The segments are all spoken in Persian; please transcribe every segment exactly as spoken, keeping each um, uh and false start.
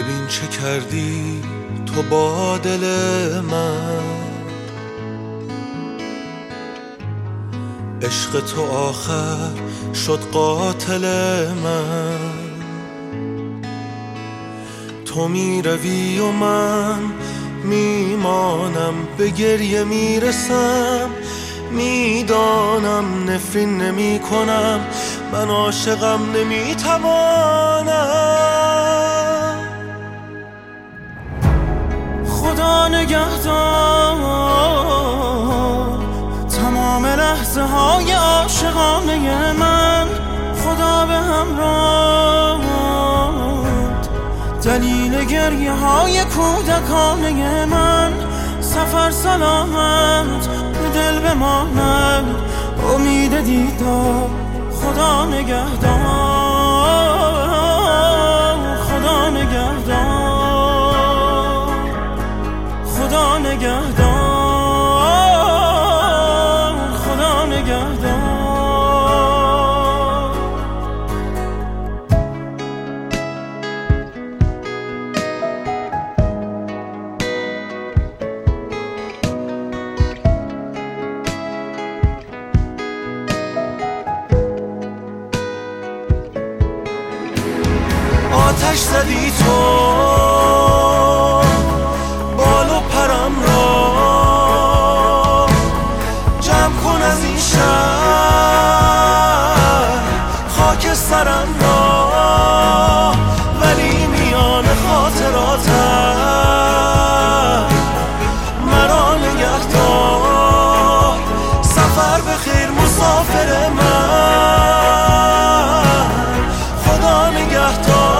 ببین چه کردی تو با دل من، عشق تو آخر شد قاتل من. تو می روی و من میمانم، به گریه میرسم، میدانم نفرین نمی کنم، من عاشقم نمیتوانم. خدا نگهدار تمام لحظه های عاشقانه من، خدا به همراه دلیل گریه های کودکانه من. سفر سلامت به دل بماند، امید دیدار خدا نگهدار. خدا نگهدار، خدا نگهدار، خدا نگهدار. آتش زدی تو بال و پرم را، جمع کن از این شهر خاک سرم را، ولی میان خاطراتم مرا نگهدار. سفر به خیر مسافر من، خدا نگهدار.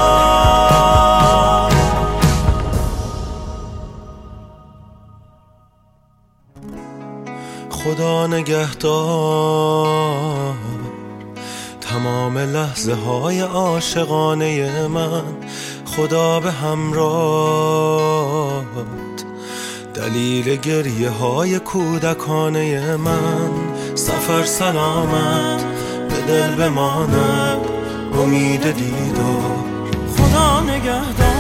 خدا نگهدار تمام لحظه های عاشقانه من، خدا به همراهت دلیل گریه های کودکانه من. سفر سلامت به دل بماند، امید دیدار خدا نگهدار.